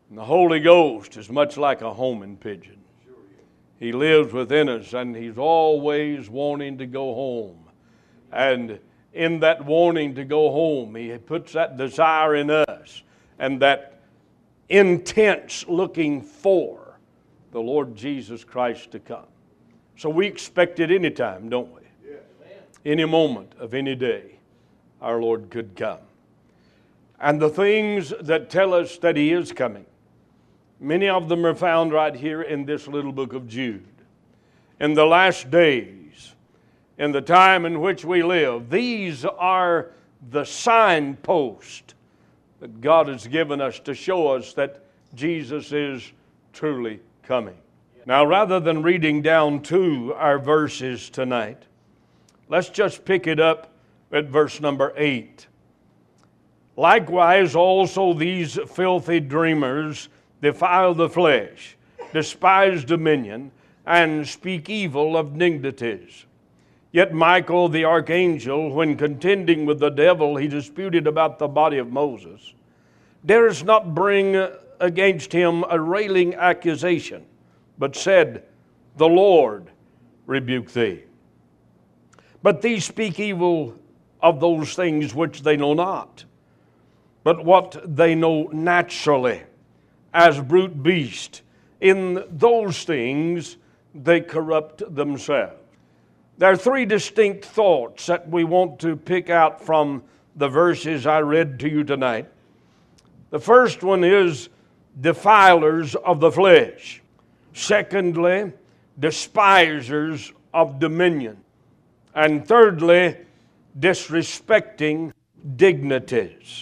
And the Holy Ghost is much like a homing pigeon. He lives within us, and He's always wanting to go home. And in that wanting to go home, He puts that desire in us and that intense looking for the Lord Jesus Christ to come. So we expect it any time, don't we? Yes. Any moment of any day, our Lord could come. And the things that tell us that He is coming, many of them are found right here in this little book of Jude. In the last days, in the time in which we live, these are the signposts that God has given us to show us that Jesus is truly coming. Now, rather than reading down to our verses tonight, let's just pick it up at verse number 8. Likewise, also these filthy dreamers defile the flesh, despise dominion, and speak evil of dignities. Yet Michael the archangel, when contending with the devil, he disputed about the body of Moses, durst not bring against him a railing accusation, but said, The Lord rebuke thee. But these speak evil of those things which they know not, but what they know naturally, as brute beasts. In those things they corrupt themselves. There are three distinct thoughts that we want to pick out from the verses I read to you tonight. The first one is defilers of the flesh. Secondly, despisers of dominion. And thirdly, disrespecting dignities.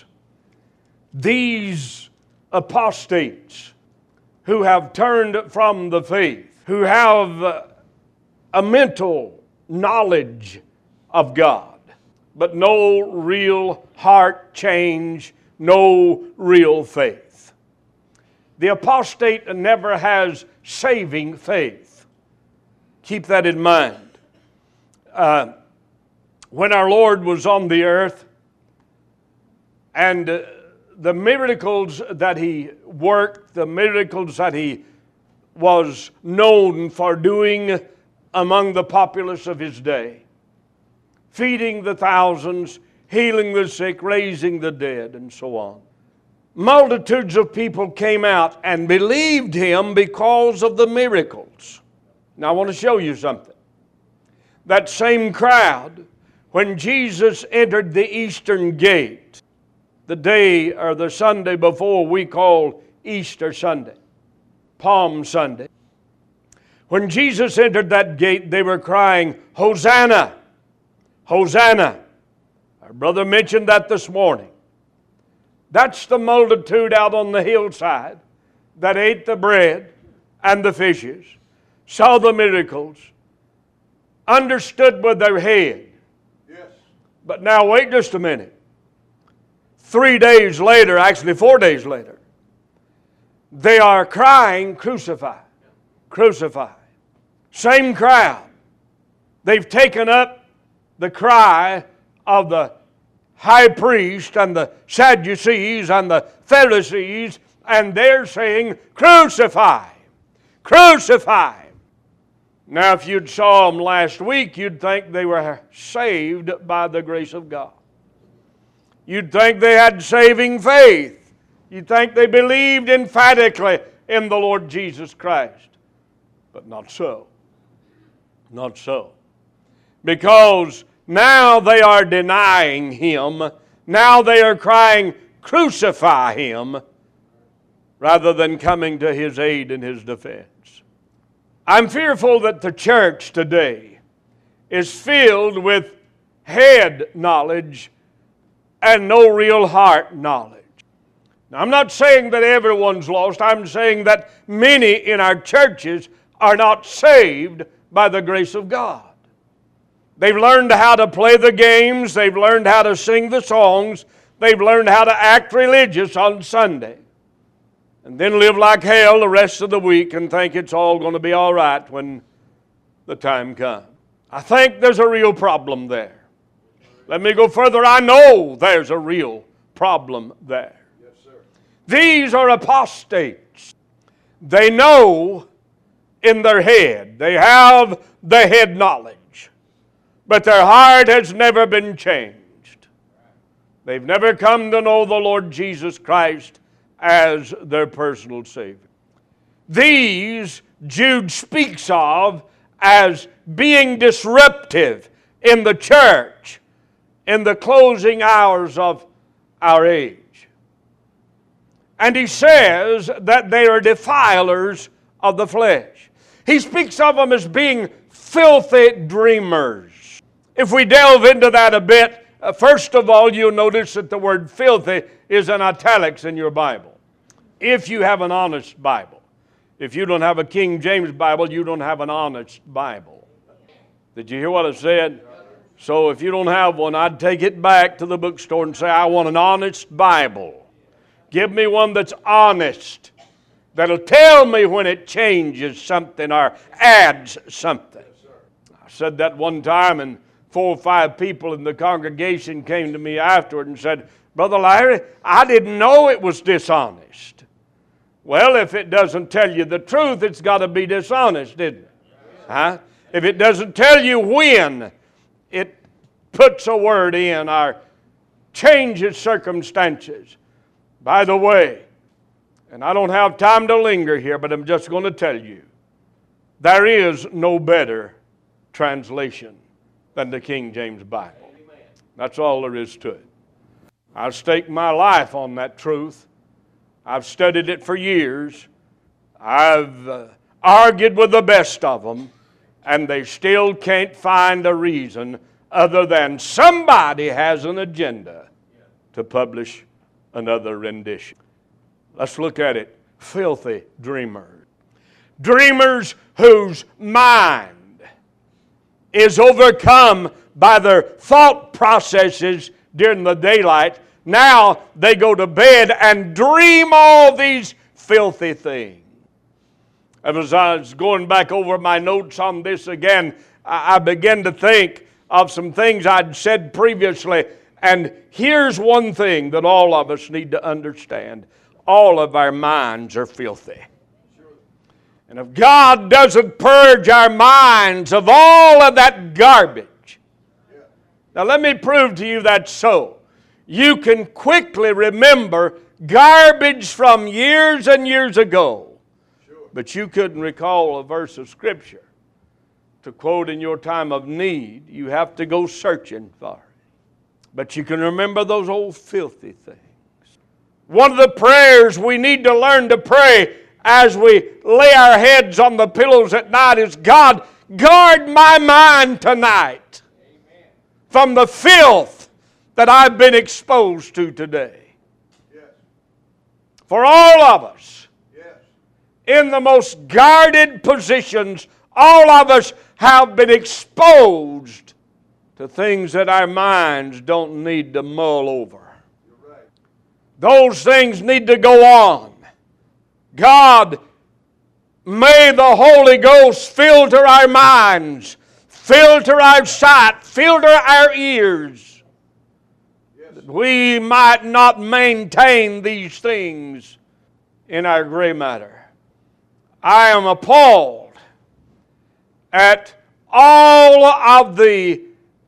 These apostates who have turned from the faith, who have a mental knowledge of God, but no real heart change, no real faith. The apostate never has saving faith. Keep that in mind. When our Lord was on the earth, and the miracles that He worked, the miracles that He was known for doing among the populace of His day, feeding the thousands, healing the sick, raising the dead, and so on. Multitudes of people came out and believed Him because of the miracles. Now I want to show you something. That same crowd, when Jesus entered the eastern gate, the day or the Sunday before we call Easter Sunday, Palm Sunday, when Jesus entered that gate, they were crying, Hosanna! Hosanna! Our brother mentioned that this morning. That's the multitude out on the hillside that ate the bread and the fishes, saw the miracles, understood with their head. Yes. But now wait just a minute. 3 days later, actually 4 days later, they are crying, crucify, crucify. Same crowd. They've taken up the cry of the high priest and the Sadducees and the Pharisees, and they're saying, crucify, crucify. Now, if you'd saw them last week, you'd think they were saved by the grace of God. You'd think they had saving faith. You'd think they believed emphatically in the Lord Jesus Christ. But not so. Not so. Because now they are denying Him. Now they are crying, crucify Him, rather than coming to His aid and His defense. I'm fearful that the church today is filled with head knowledge and no real heart knowledge. Now, I'm not saying that everyone's lost. I'm saying that many in our churches are not saved by the grace of God. They've learned how to play the games. They've learned how to sing the songs. They've learned how to act religious on Sunday. And then live like hell the rest of the week and think it's all going to be all right when the time comes. I think there's a real problem there. Let me go further. I know there's a real problem there. Yes, sir. These are apostates. They know in their head. They have the head knowledge. But their heart has never been changed. They've never come to know the Lord Jesus Christ as their personal Savior. These Jude speaks of as being disruptive in the church in the closing hours of our age. And he says that they are defilers of the flesh. He speaks of them as being filthy dreamers. If we delve into that a bit, first of all, you'll notice that the word filthy is in italics in your Bible. If you have an honest Bible. If you don't have a King James Bible, you don't have an honest Bible. Did you hear what I said? So if you don't have one, I'd take it back to the bookstore and say, I want an honest Bible. Give me one that's honest. That'll tell me when it changes something or adds something. I said that one time, and 4 or 5 people in the congregation came to me afterward and said, Brother Larry, I didn't know it was dishonest. Well, if it doesn't tell you the truth, it's got to be dishonest, isn't it? Huh? If it doesn't tell you when it puts a word in or changes circumstances. By the way, and I don't have time to linger here, but I'm just going to tell you, there is no better translation than the King James Bible. That's all there is to it. I've staked my life on that truth. I've studied it for years. I've argued with the best of them, and they still can't find a reason other than somebody has an agenda to publish another rendition. Let's look at it. Filthy dreamers. Dreamers whose mind is overcome by their thought processes during the daylight. Now they go to bed and dream all these filthy things. As I was going back over my notes on this again, I began to think of some things I'd said previously. And here's one thing that all of us need to understand. All of our minds are filthy. And if God doesn't purge our minds of all of that garbage, now let me prove to you that's so. You can quickly remember garbage from years and years ago, but you couldn't recall a verse of Scripture to quote in your time of need. You have to go searching for it. But you can remember those old filthy things. One of the prayers we need to learn to pray as we lay our heads on the pillows at night is, God, guard my mind tonight from the filth that I've been exposed to today. Yes. For all of us, yes, in the most guarded positions, all of us have been exposed to things that our minds don't need to mull over. You're right. Those things need to go on. God, may the Holy Ghost filter our minds, filter our sight, filter our ears, yes, that we might not maintain these things in our gray matter. I am appalled at all of the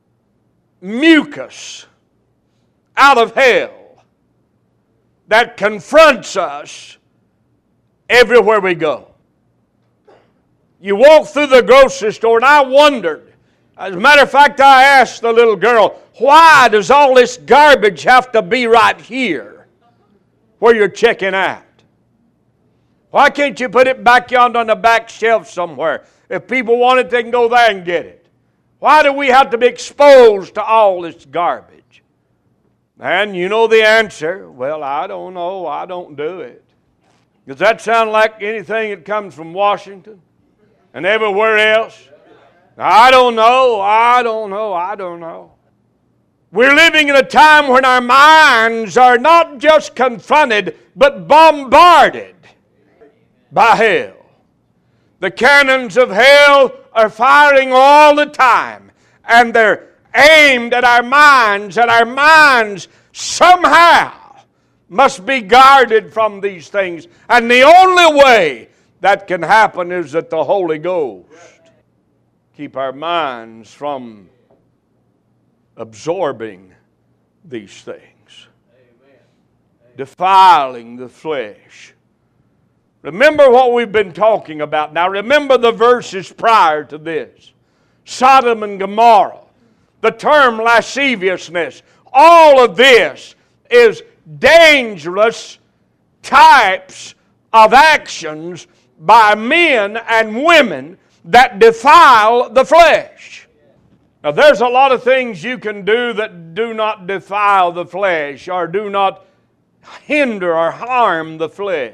mucus out of hell that confronts us everywhere we go. You walk through the grocery store, and I wondered, as a matter of fact, I asked the little girl, why does all this garbage have to be right here where you're checking out? Why can't you put it back yonder on the back shelf somewhere? If people want it, they can go there and get it. Why do we have to be exposed to all this garbage? And you know the answer. Well, I don't know. I don't do it. Does that sound like anything that comes from Washington and everywhere else? I don't know. I don't know. I don't know. We're living in a time when our minds are not just confronted, but bombarded by hell. The cannons of hell are firing all the time, and they're aimed at our minds, and our minds somehow must be guarded from these things. And the only way that can happen is that the Holy Ghost keep our minds from absorbing these things, defiling the flesh. Remember what we've been talking about. Now remember the verses prior to this. Sodom and Gomorrah, the term lasciviousness, all of this is dangerous types of actions by men and women that defile the flesh. Now there's a lot of things you can do that do not defile the flesh or do not hinder or harm the flesh.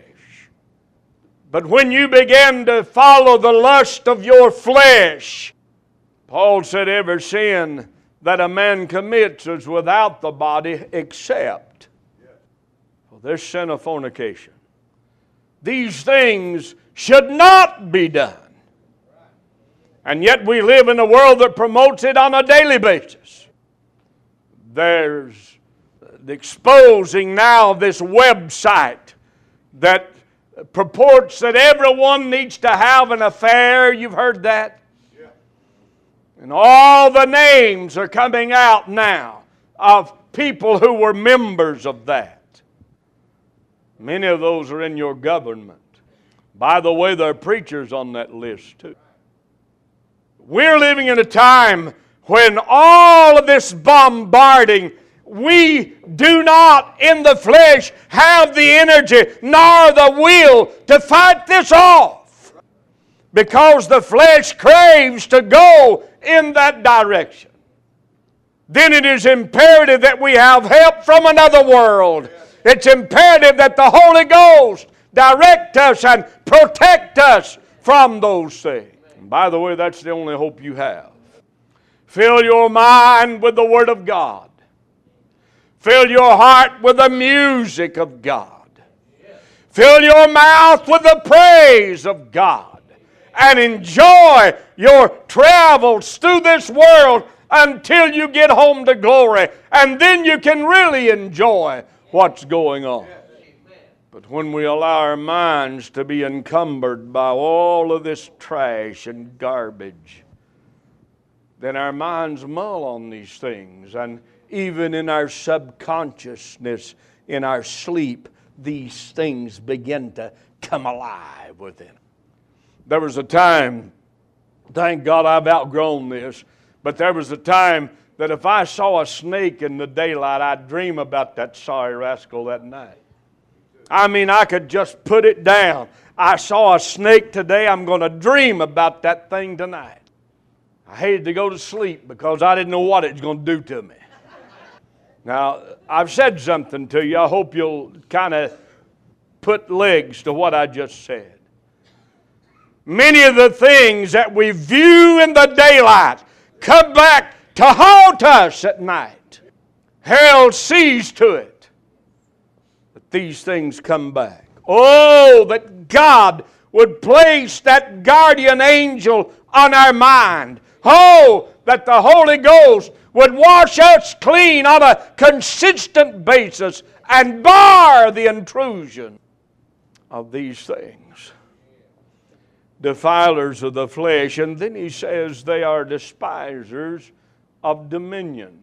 But when you begin to follow the lust of your flesh, Paul said every sin that a man commits is without the body except this sin of fornication. These things should not be done. And yet we live in a world that promotes it on a daily basis. There's the exposing now of this website that purports that everyone needs to have an affair. You've heard that? Yeah. And all the names are coming out now of people who were members of that. Many of those are in your government. By the way, there are preachers on that list too. We're living in a time when all of this bombarding, we do not in the flesh have the energy nor the will to fight this off, because the flesh craves to go in that direction. Then it is imperative that we have help from another world. It's imperative that the Holy Ghost direct us and protect us from those things. And by the way, that's the only hope you have. Fill your mind with the Word of God. Fill your heart with the music of God. Fill your mouth with the praise of God. And enjoy your travels through this world until you get home to glory. And then you can really enjoy what's going on. But when we allow our minds to be encumbered by all of this trash and garbage, then our minds mull on these things. And even in our subconsciousness, in our sleep, these things begin to come alive within. There was a time, thank God I've outgrown this, but there was a time that if I saw a snake in the daylight, I'd dream about that sorry rascal that night. I mean, I could just put it down. I saw a snake today, I'm going to dream about that thing tonight. I hated to go to sleep because I didn't know what it was going to do to me. Now, I've said something to you. I hope you'll kind of put legs to what I just said. Many of the things that we view in the daylight come back to haunt us at night. Hell sees to it that these things come back. Oh, that God would place that guardian angel on our mind. Oh, that the Holy Ghost would wash us clean on a consistent basis and bar the intrusion of these things. Defilers of the flesh. And then he says they are despisers of dominion.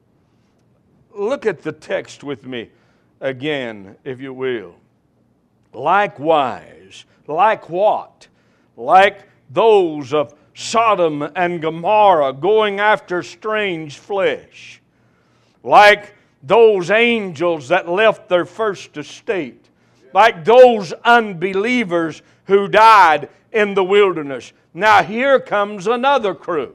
Look at the text with me again, if you will. Likewise, like what? Like those of Sodom and Gomorrah going after strange flesh. Like those angels that left their first estate. Like those unbelievers who died in the wilderness. Now here comes another crew.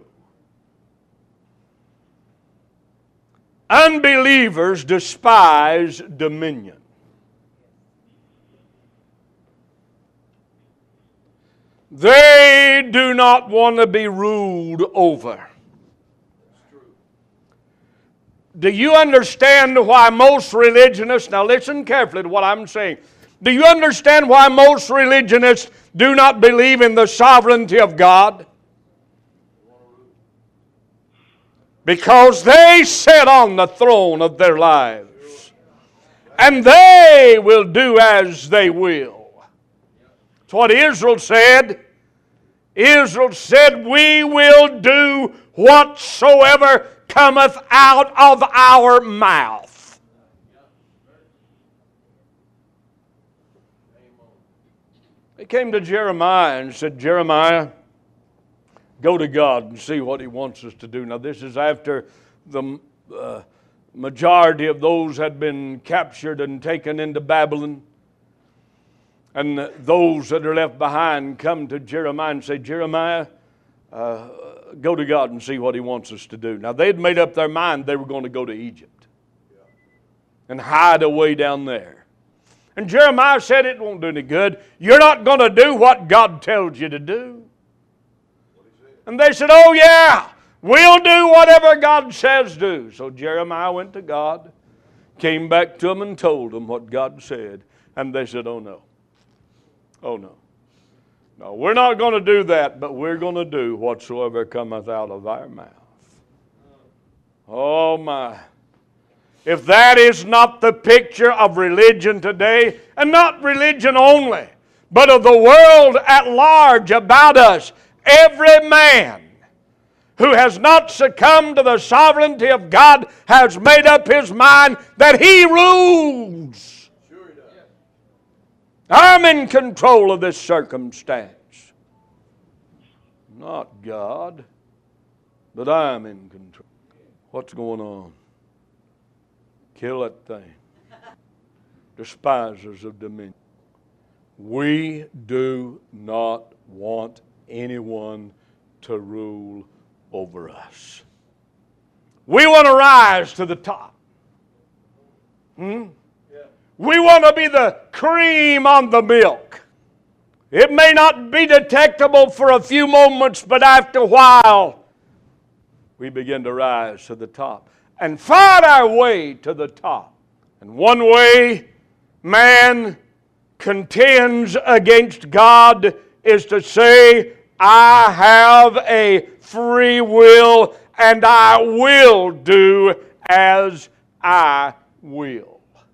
Unbelievers despise dominion. They do not want to be ruled over. Do you understand why most religionists, now listen carefully to what I'm saying. Do you understand why most religionists do not believe in the sovereignty of God? Because they sit on the throne of their lives. and they will do as they will. That's what Israel said. Israel said, we will do whatsoever cometh out of our mouth. They came to Jeremiah and said, Jeremiah, go to God and see what He wants us to do. Now this is after the majority of those had been captured and taken into Babylon. And those that are left behind come to Jeremiah and say, Jeremiah, go to God and see what He wants us to do. Now they'd made up their mind they were going to go to Egypt and hide away down there. And Jeremiah said, it won't do any good. You're not going to do what God tells you to do. And they said, oh yeah, we'll do whatever God says do. So Jeremiah went to God, came back to them and told them what God said. And they said, oh no. Oh no. No, we're not going to do that, but we're going to do whatsoever cometh out of our mouth. Oh my. If that is not the picture of religion today, and not religion only, but of the world at large about us, every man who has not succumbed to the sovereignty of God has made up his mind that he rules. I'm in control of this circumstance. Not God, but I'm in control. What's going on? Kill that thing. Despisers of dominion. We do not want anyone to rule over us. We want to rise to the top. We want to be the cream on the milk. It may not be detectable for a few moments, but after a while, we begin to rise to the top and fight our way to the top. And one way man contends against God is to say, I have a free will and I will do as I will.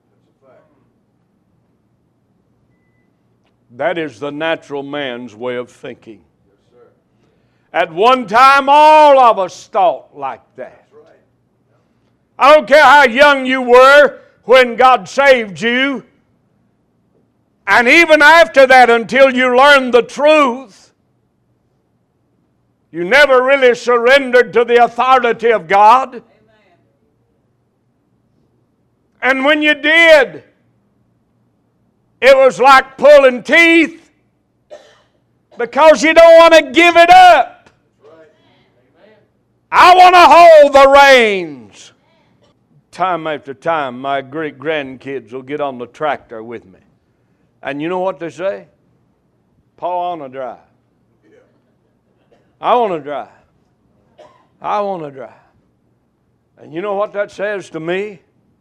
That is the natural man's way of thinking. Yes, at one time, all of us thought like that. Right. I don't care how young you were when God saved you, and even after that, until you learned the truth, you never really surrendered to the authority of God. Amen. And when you did, it was like pulling teeth because you don't want to give it up. I want to hold the reins. Time after time, my great grandkids will get on the tractor with me. And you know what they say? Pa, I want to drive. I want to drive. I want to drive. And you know what that says to me?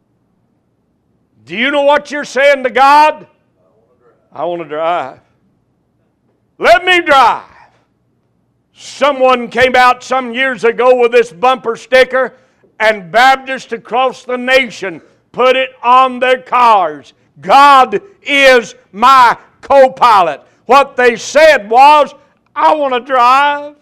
Do you know what you're saying to God? I want to drive. Let me drive. Someone came out some years ago with this bumper sticker, and Baptists across the nation put it on their cars. God is my co-pilot. What they said was, I want to drive.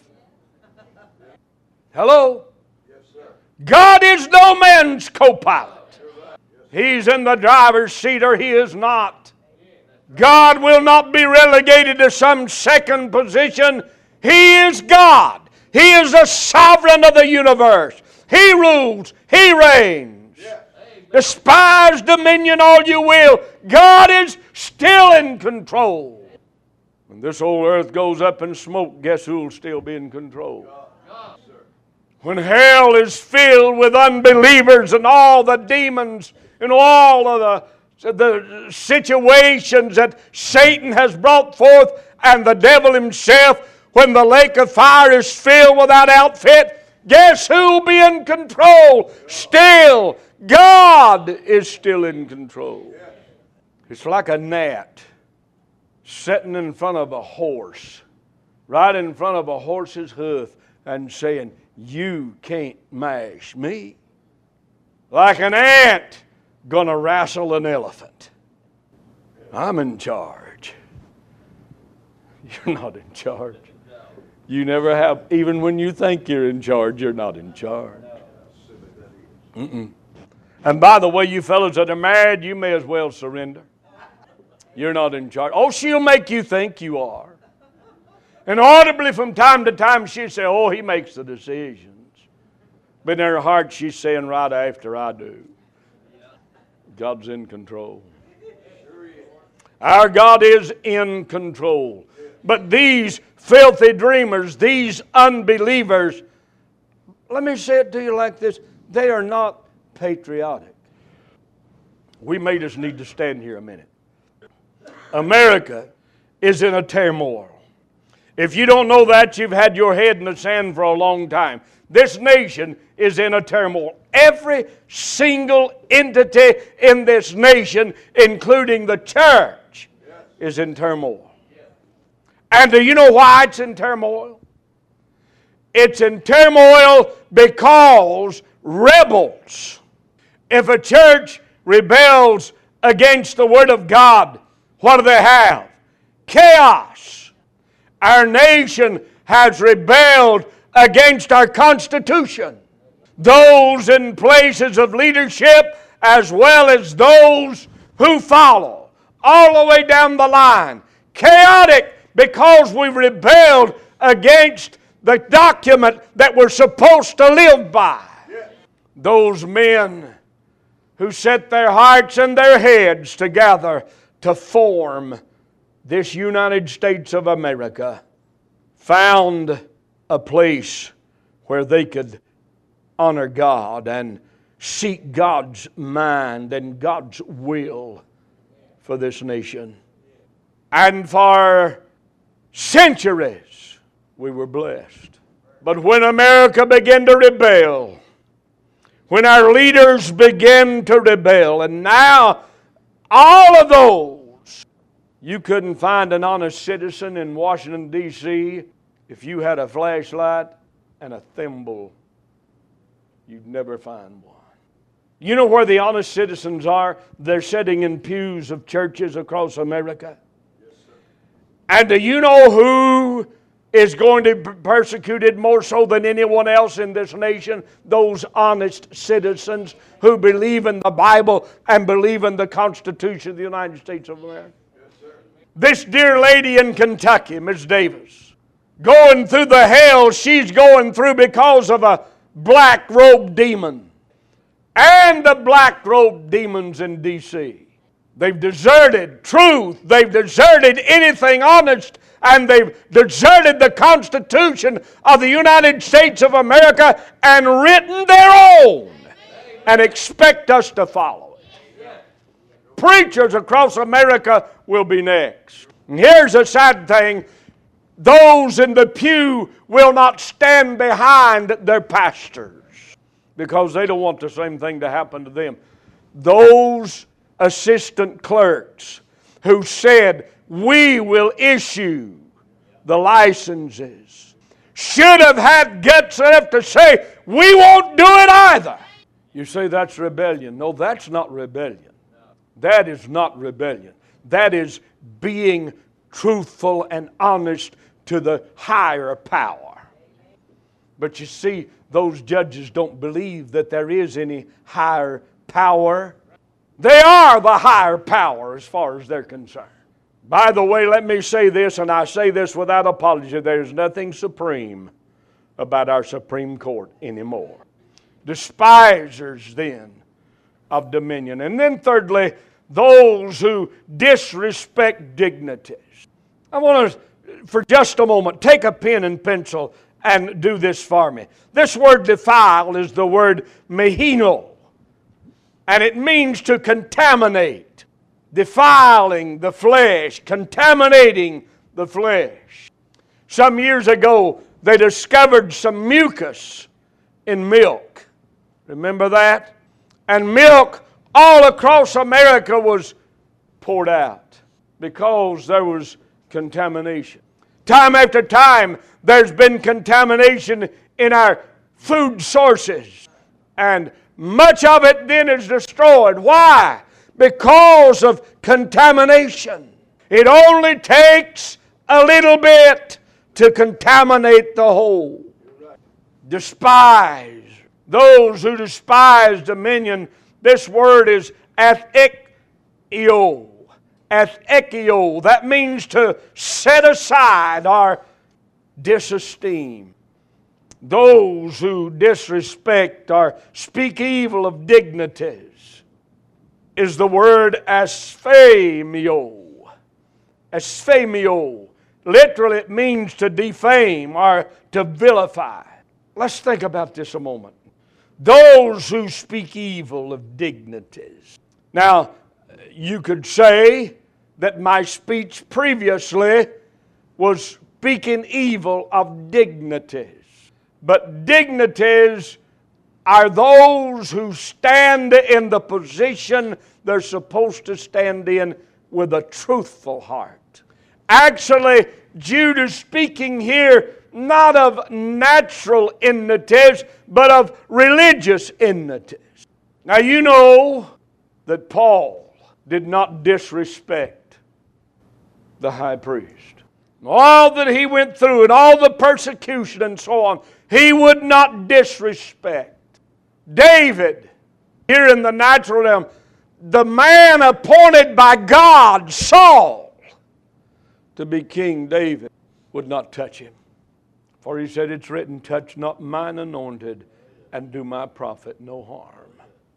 Hello? Yes, sir. God is no man's co-pilot. He's in the driver's seat or he is not. God will not be relegated to some second position. He is God. He is the sovereign of the universe. He rules. He reigns. Yeah. Despise dominion all you will. God is still in control. When this old earth goes up in smoke, guess who will still be in control? God. When hell is filled with unbelievers and all the demons and all of the situations that Satan has brought forth and the devil himself, when the lake of fire is filled without outfit, guess who will be in control? Still, God is still in control. It's like a gnat sitting in front of a horse, right in front of a horse's hoof, and saying, you can't mash me. Like an ant going to wrestle an elephant. I'm in charge. You're not in charge. You never have. Even when you think you're in charge, you're not in charge. And by the way, you fellows that are married, you may as well surrender. You're not in charge. Oh, she'll make you think you are. And audibly from time to time she'll say, oh, he makes the decisions. But in her heart she's saying, right after I do. God's in control. Our God is in control. But these filthy dreamers, these unbelievers, let me say it to you like this, they are not patriotic. We may just need to stand here a minute. America is in a turmoil. If you don't know that, you've had your head in the sand for a long time. This nation is in a turmoil. Every single entity in this nation, including the church, is in turmoil. And do you know why it's in turmoil? It's in turmoil because rebels. If a church rebels against the Word of God, what do they have? Chaos. Our nation has rebelled against our Constitution. Those in places of leadership as well as those who follow, all the way down the line. Chaotic because we rebelled against the document that we're supposed to live by. Those men who set their hearts and their heads together to form this United States of America found a place where they could honor God and seek God's mind and God's will for this nation. And for centuries we were blessed. But when America began to rebel, when our leaders began to rebel, and now all of those, you couldn't find an honest citizen in Washington, D.C. if you had a flashlight and a thimble. You'd never find one. You know where the honest citizens are? They're sitting in pews of churches across America. Yes, sir. And do you know who is going to be persecuted more so than anyone else in this nation? Those honest citizens who believe in the Bible and believe in the Constitution of the United States of America. Yes, sir. This dear lady in Kentucky, Miss Davis, going through the hell she's going through because of a black-robed demon. And the black-robed demons in D.C. They've deserted truth. They've deserted anything honest. And they've deserted the Constitution of the United States of America and written their own and expect us to follow it. Preachers across America will be next. And here's a sad thing. Those in the pew will not stand behind their pastors because they don't want the same thing to happen to them. Those assistant clerks who said, we will issue the licenses, should have had guts enough to say, we won't do it either. You say that's rebellion. No, that's not rebellion. That is not rebellion. That is being truthful and honest to the higher power. But you see, those judges don't believe that there is any higher power. They are the higher power as far as they're concerned. By the way, let me say this, and I say this without apology. There's nothing supreme about our Supreme Court anymore. Despisers, then, of dominion. And then thirdly, those who disrespect dignities. I want to, for just a moment, take a pen and pencil and do this for me. This word defile is the word mehino. And it means to contaminate, defiling the flesh, contaminating the flesh. Some years ago, they discovered some mucus in milk. Remember that? And milk all across America was poured out because there was contamination. Time after time, there's been contamination in our food sources. And much of it then is destroyed. Why? Because of contamination. It only takes a little bit to contaminate the whole. Despise. Those who despise dominion, this word is athekio. Athekio. That means to set aside or disesteem. Those who disrespect or speak evil of dignities is the word asphemio. Asphemio. Literally it means to defame or to vilify. Let's think about this a moment. Those who speak evil of dignities. Now, you could say that my speech previously was speaking evil of dignities. But dignities are those who stand in the position they're supposed to stand in with a truthful heart. Actually, Jude is speaking here not of natural enmities, but of religious enmities. Now you know that Paul did not disrespect the high priest. All that he went through and all the persecution and so on, he would not disrespect. David, here in the natural realm, the man appointed by God, Saul, to be King David, would not touch him. For he said, it's written, touch not mine anointed, and do my prophet no harm.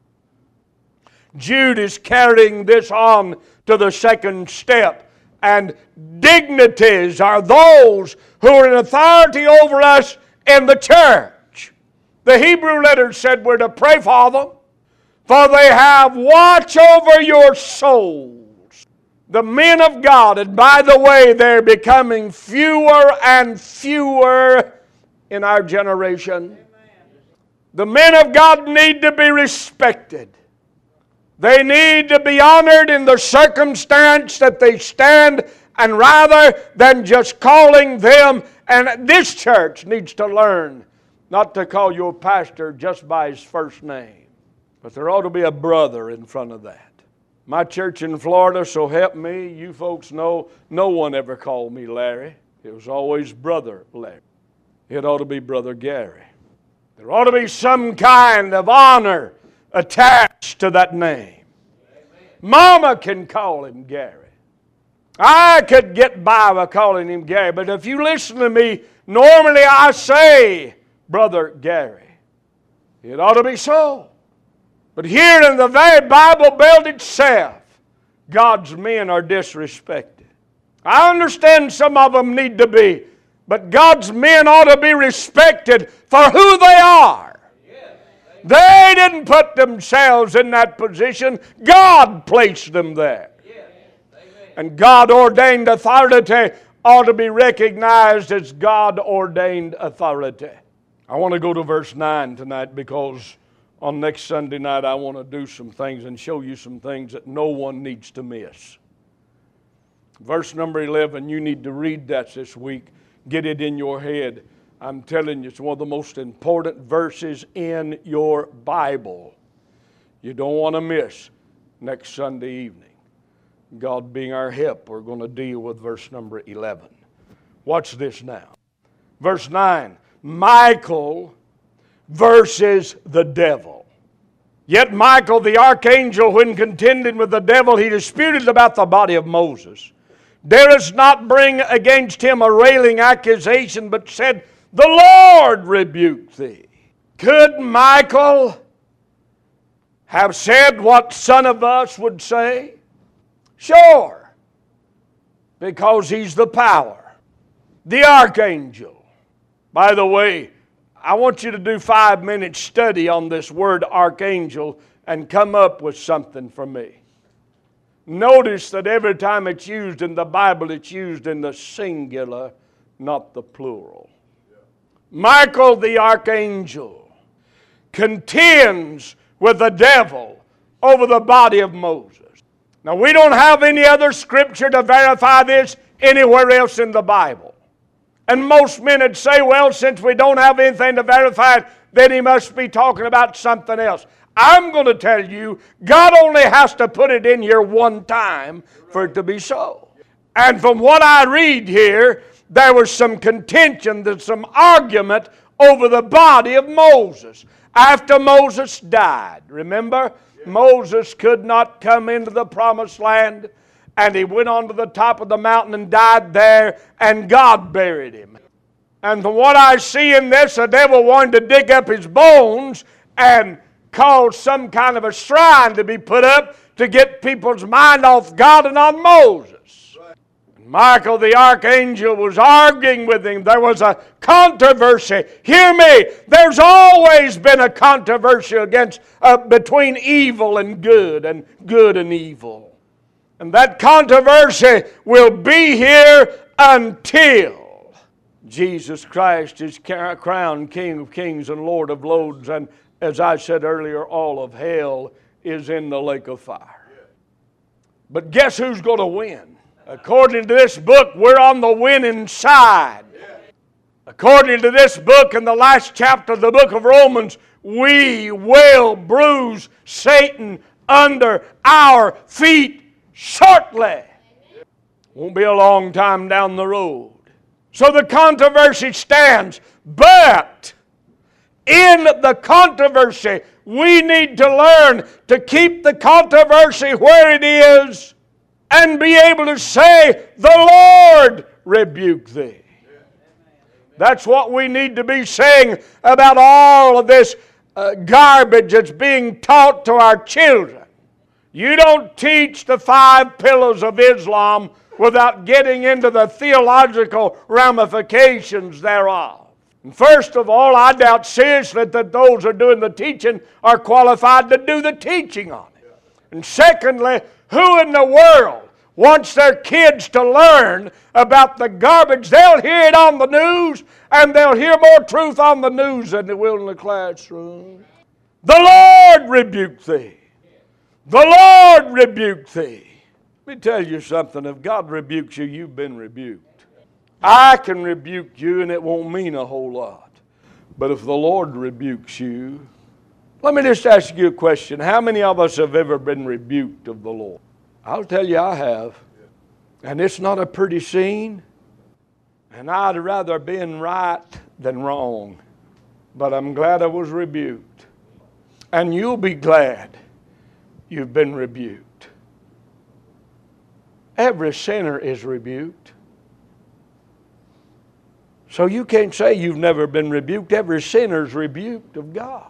Jude is carrying this on to the second step. And dignities are those who are in authority over us in the church. The Hebrew letters said we're to pray for them, for they have watch over your souls. The men of God, and by the way, they're becoming fewer and fewer in our generation. The men of God need to be respected. They need to be honored in the circumstance that they stand, and rather than just calling them, and this church needs to learn not to call your pastor just by his first name, but there ought to be a brother in front of that. My church in Florida, so help me, you folks know, no one ever called me Larry. It was always Brother Larry. It ought to be Brother Gary. There ought to be some kind of honor attached to that name. Mama can call him Gary. I could get by calling him Gary, but if you listen to me, normally I say Brother Gary. It ought to be so. But here in the very Bible Belt itself, God's men are disrespected. I understand some of them need to be, but God's men ought to be respected for who they are. They didn't put themselves in that position. God placed them there. And God-ordained authority ought to be recognized as God-ordained authority. I want to go to verse 9 tonight because on next Sunday night I want to do some things and show you some things that no one needs to miss. Verse number 11, you need to read that this week. Get it in your head. I'm telling you, it's one of the most important verses in your Bible. You don't want to miss next Sunday evening. God being our help, we're going to deal with verse number 11. Watch this now. Verse 9, Michael versus the devil. Yet Michael the archangel, when contending with the devil, he disputed about the body of Moses. Darest not bring against him a railing accusation, but said, the Lord rebuke thee. Could Michael have said what some of us would say? Sure. Because he's the power. The archangel. By the way, I want you to do 5-minute study on this word archangel and come up with something for me. Notice that every time it's used in the Bible, it's used in the singular, not the plural. Michael the archangel contends with the devil over the body of Moses. Now, we don't have any other scripture to verify this anywhere else in the Bible. And most men would say, well, since we don't have anything to verify it, then he must be talking about something else. I'm going to tell you, God only has to put it in here one time for it to be so. And from what I read here, there was some contention, there's some argument over the body of Moses after Moses died. Remember, Moses could not come into the promised land, and he went on to the top of the mountain and died there, and God buried him. And from what I see in this, the devil wanted to dig up his bones and cause some kind of a shrine to be put up to get people's mind off God and on Moses. Michael the archangel was arguing with him. There was a controversy. Hear me. There's always been a controversy between evil and good and evil. And that controversy will be here until Jesus Christ is crowned King of Kings and Lord of Lords. And as I said earlier, all of hell is in the lake of fire. But guess who's going to win? According to this book, we're on the winning side. According to this book, in the last chapter of the book of Romans, we will bruise Satan under our feet shortly. Won't be a long time down the road. So the controversy stands, but in the controversy, we need to learn to keep the controversy where it is and be able to say, the Lord rebuke thee. That's what we need to be saying about all of this garbage that's being taught to our children. You don't teach the 5 pillars of Islam without getting into the theological ramifications thereof. And first of all, I doubt seriously that those who are doing the teaching are qualified to do the teaching on it. And secondly, who in the world wants their kids to learn about the garbage? They'll hear it on the news, and they'll hear more truth on the news than they will in the classroom. The Lord rebuke thee. The Lord rebuke thee. Let me tell you something. If God rebukes you, you've been rebuked. I can rebuke you and it won't mean a whole lot. But if the Lord rebukes you, let me just ask you a question. How many of us have ever been rebuked of the Lord? I'll tell you I have. And it's not a pretty scene. And I'd rather been right than wrong. But I'm glad I was rebuked. And you'll be glad you've been rebuked. Every sinner is rebuked. So you can't say you've never been rebuked. Every sinner's rebuked of God.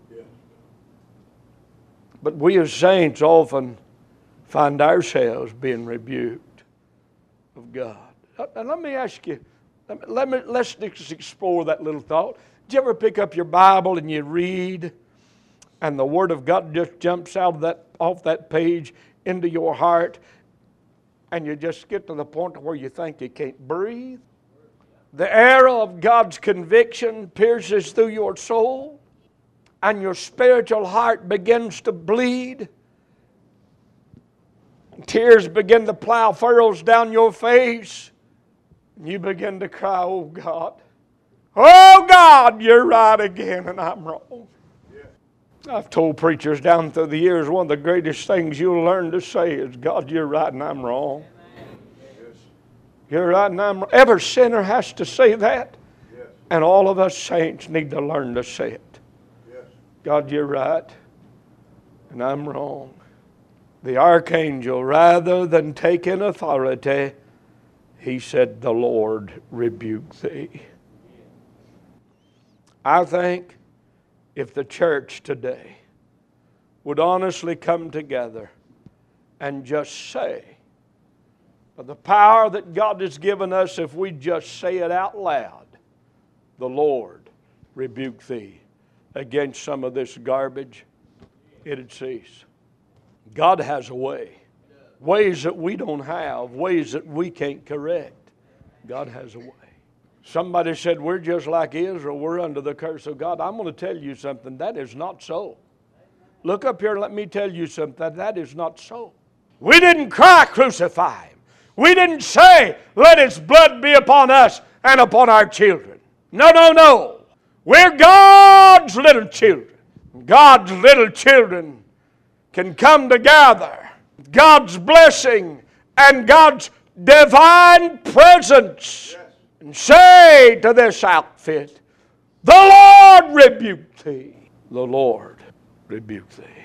But we as saints often find ourselves being rebuked of God. And let me ask you, let's just explore that little thought. Did you ever pick up your Bible and you read, and the Word of God just jumps out of off that page into your heart, and you just get to the point where you think you can't breathe? The arrow of God's conviction pierces through your soul, and your spiritual heart begins to bleed. Tears begin to plow furrows down your face. And you begin to cry, oh God, you're right again and I'm wrong. I've told preachers down through the years, one of the greatest things you'll learn to say is, God, you're right and I'm wrong. You're right and I'm wrong. Every sinner has to say that. Yes. And all of us saints need to learn to say it. Yes. God, you're right and I'm wrong. The archangel, rather than taking authority, he said, the Lord rebuke thee. I think if the church today would honestly come together and just say, the power that God has given us, if we just say it out loud, the Lord rebuke thee, against some of this garbage, it'd cease. God has a way. Ways that we don't have, ways that we can't correct. God has a way. Somebody said, we're just like Israel, we're under the curse of God. I'm going to tell you something, that is not so. Look up here and let me tell you something, that is not so. We didn't cry, crucify him. We didn't say, let his blood be upon us and upon our children. No. We're God's little children. God's little children can come together, God's blessing and God's divine presence, and say to this outfit, the Lord rebuke thee. The Lord rebuke thee.